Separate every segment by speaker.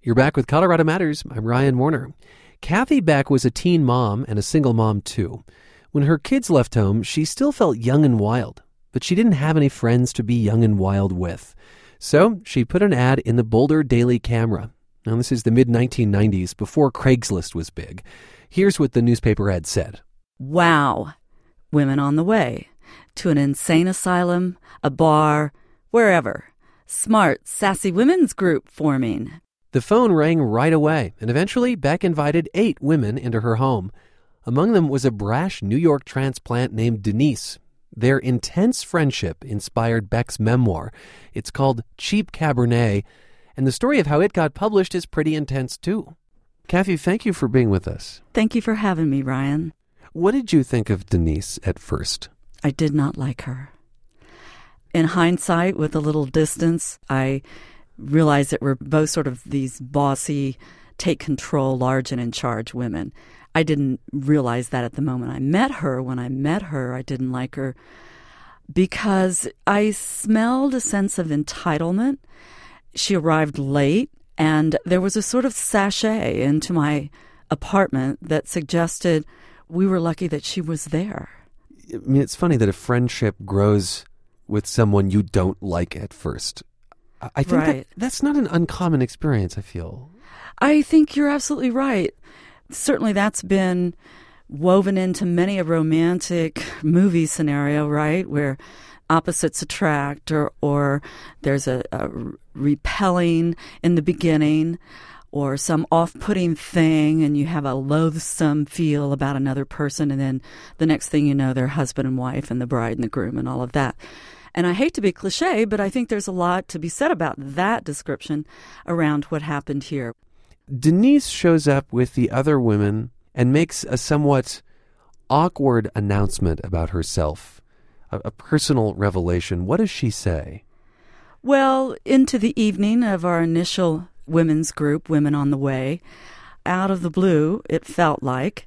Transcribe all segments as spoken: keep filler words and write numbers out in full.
Speaker 1: You're back with Colorado Matters. I'm Ryan Warner. Kathy Beck was a teen mom and a single mom, too. When her kids left home, she still felt young and wild, but she didn't have any friends to be young and wild with. So she put an ad in the Boulder Daily Camera. Now, this is the mid nineteen nineties, before Craigslist was big. Here's what the newspaper ad said.
Speaker 2: Wow. Women on the way. To an insane asylum, a bar, wherever. Smart, sassy women's group forming.
Speaker 1: The phone rang right away, and eventually Beck invited eight women into her home. Among them was a brash New York transplant named Denise. Their intense friendship inspired Beck's memoir. It's called Cheap Cabernet, and the story of how it got published is pretty intense, too. Kathy, thank you for being with us.
Speaker 2: Thank you for having me, Ryan.
Speaker 1: What did you think of Denise at first?
Speaker 2: I did not like her. In hindsight, with a little distance, I realized that we're both sort of these bossy, take control, large and in charge women. I didn't realize that at the moment I met her. When I met her, I didn't like her because I smelled a sense of entitlement. She arrived late, and there was a sort of sachet into my apartment that suggested we were lucky that she was there.
Speaker 1: I mean, it's funny that a friendship grows with someone you don't like at first. I think
Speaker 2: right.
Speaker 1: that that's not an uncommon experience, I feel.
Speaker 2: I think you're absolutely right. Certainly that's been woven into many a romantic movie scenario, right, where opposites attract, or, or there's a, a repelling in the beginning, or some off-putting thing, and you have a loathsome feel about another person, and then the next thing you know, they're husband and wife and the bride and the groom and all of that. And I hate to be cliche, but I think there's a lot to be said about that description around what happened here.
Speaker 1: Denise shows up with the other women and makes a somewhat awkward announcement about herself, a, a personal revelation. What does she say?
Speaker 2: Well, into the evening of our initial women's group, Women on the Way, out of the blue, it felt like,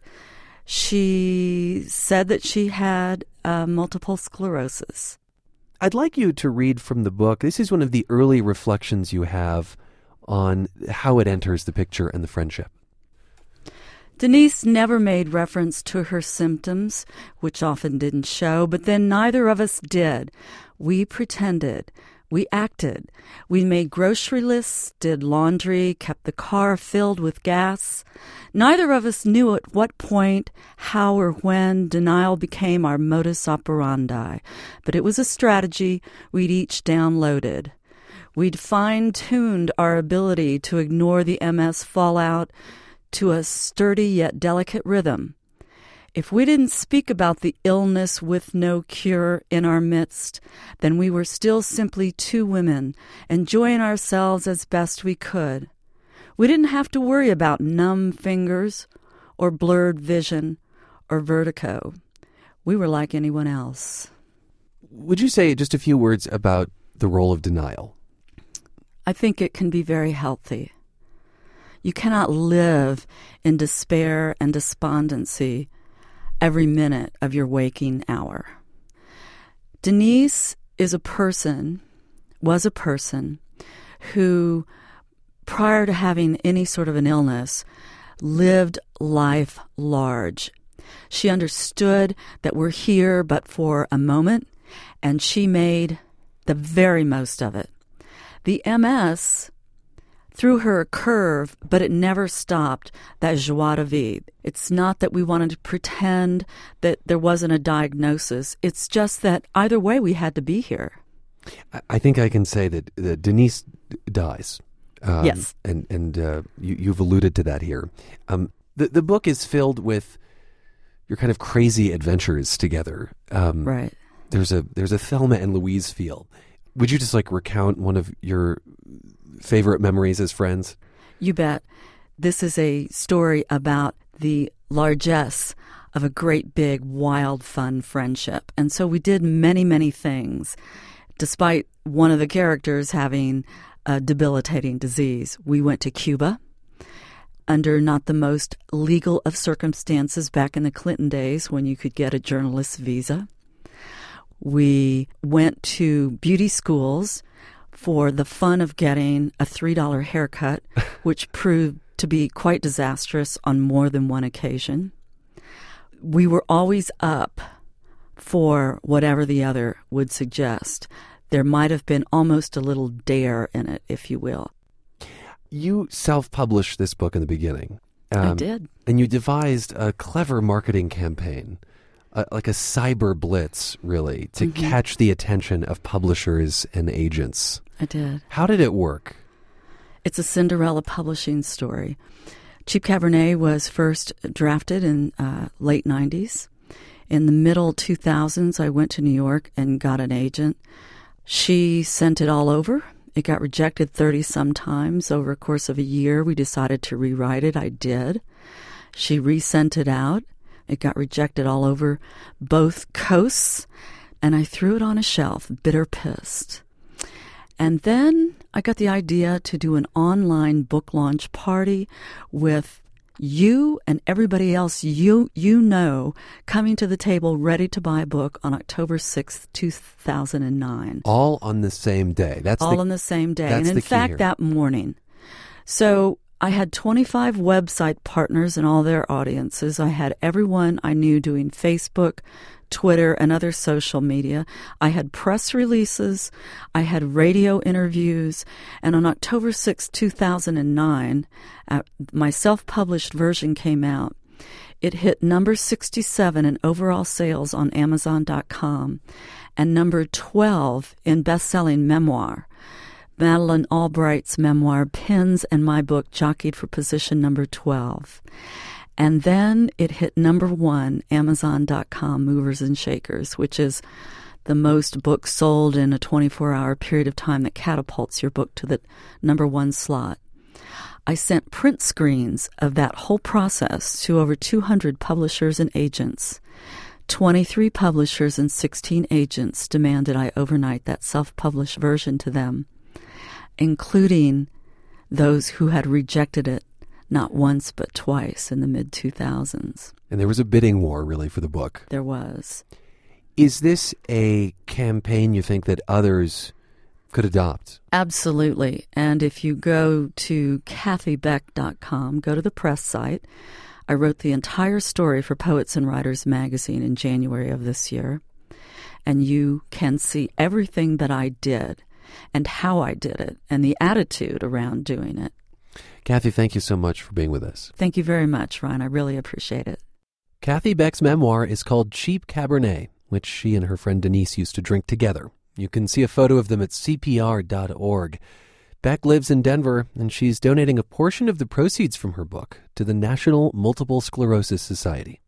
Speaker 2: she said that she had uh, multiple sclerosis.
Speaker 1: I'd like you to read from the book. This is one of the early reflections you have on how it enters the picture and the friendship.
Speaker 2: Denise never made reference to her symptoms, which often didn't show, but then neither of us did. We pretended. We acted. We made grocery lists, did laundry, kept the car filled with gas. Neither of us knew at what point, how, or when denial became our modus operandi. But it was a strategy we'd each downloaded. We'd fine-tuned our ability to ignore the M S fallout to a sturdy yet delicate rhythm. If we didn't speak about the illness with no cure in our midst, then we were still simply two women, enjoying ourselves as best we could. We didn't have to worry about numb fingers or blurred vision or vertigo. We were like anyone else.
Speaker 1: Would you say just a few words about the role of denial?
Speaker 2: I think it can be very healthy. You cannot live in despair and despondency every minute of your waking hour. Denise is a person, was a person, who, prior to having any sort of an illness, lived life large. She understood that we're here but for a moment, and she made the very most of it. The M S threw her a curve, but it never stopped that joie de vivre. It's not that we wanted to pretend that there wasn't a diagnosis. It's just that either way we had to be here.
Speaker 1: I think I can say that, that Denise d- dies. Um,
Speaker 2: yes.
Speaker 1: And, and uh, you, you've alluded to that here. Um, the, the book is filled with your kind of crazy adventures together. Um,
Speaker 2: right.
Speaker 1: There's a there's a Thelma and Louise feel. Would you just like recount one of your favorite memories as friends?
Speaker 2: You bet. This is a story about the largesse of a great big wild fun friendship. And so we did many, many things. Despite one of the characters having a debilitating disease, we went to Cuba under not the most legal of circumstances back in the Clinton days when you could get a journalist's visa. We went to beauty schools for the fun of getting a three dollar haircut, which proved to be quite disastrous on more than one occasion. We were always up for whatever the other would suggest. There might have been almost a little dare in it, if you will.
Speaker 1: You self-published this book in the beginning. Um,
Speaker 2: I did.
Speaker 1: And you devised a clever marketing campaign, uh, like a cyber blitz, really, to mm-hmm. catch the attention of publishers and agents.
Speaker 2: I did.
Speaker 1: How did it work?
Speaker 2: It's a Cinderella publishing story. Cheap Cabernet was first drafted in uh, late nineties. In the middle two thousands, I went to New York and got an agent. She sent it all over. It got rejected thirty-some times. Over a course of a year, we decided to rewrite it. I did. She resent it out. It got rejected all over both coasts, and I threw it on a shelf, bitter pissed. And then I got the idea to do an online book launch party with you and everybody else you you know coming to the table ready to buy a book on October sixth, two thousand nine.
Speaker 1: All on the same day. That's
Speaker 2: All
Speaker 1: the,
Speaker 2: on the same day.
Speaker 1: That's
Speaker 2: and in
Speaker 1: the key
Speaker 2: fact,
Speaker 1: here.
Speaker 2: that morning. So I had twenty-five website partners and all their audiences. I had everyone I knew doing Facebook, Twitter, and other social media. I had press releases. I had radio interviews. And on October sixth, two thousand nine, uh, my self-published version came out. It hit number sixty-seven in overall sales on Amazon dot com and number twelve in best-selling memoir. Madeleine Albright's memoir, Pins, and my book jockeyed for position number twelve. And then it hit number one, Amazon dot com, Movers and Shakers, which is the most books sold in a twenty-four hour period of time that catapults your book to the number one slot. I sent print screens of that whole process to over two hundred publishers and agents. twenty-three publishers and sixteen agents demanded I overnight that self-published version to them, including those who had rejected it not once but twice in the mid two thousands.
Speaker 1: And there was a bidding war, really, for the book.
Speaker 2: There was.
Speaker 1: Is this a campaign you think that others could adopt?
Speaker 2: Absolutely. And if you go to Kathy Beck dot com, go to the press site. I wrote the entire story for Poets and Writers magazine in January of this year. And you can see everything that I did and how I did it and the attitude around doing it.
Speaker 1: Kathy, thank you so much for being with us.
Speaker 2: Thank you very much, Ryan. I really appreciate it.
Speaker 1: Kathy Beck's memoir is called Cheap Cabernet, which she and her friend Denise used to drink together. You can see a photo of them at C P R dot org. Beck lives in Denver, and she's donating a portion of the proceeds from her book to the National Multiple Sclerosis Society.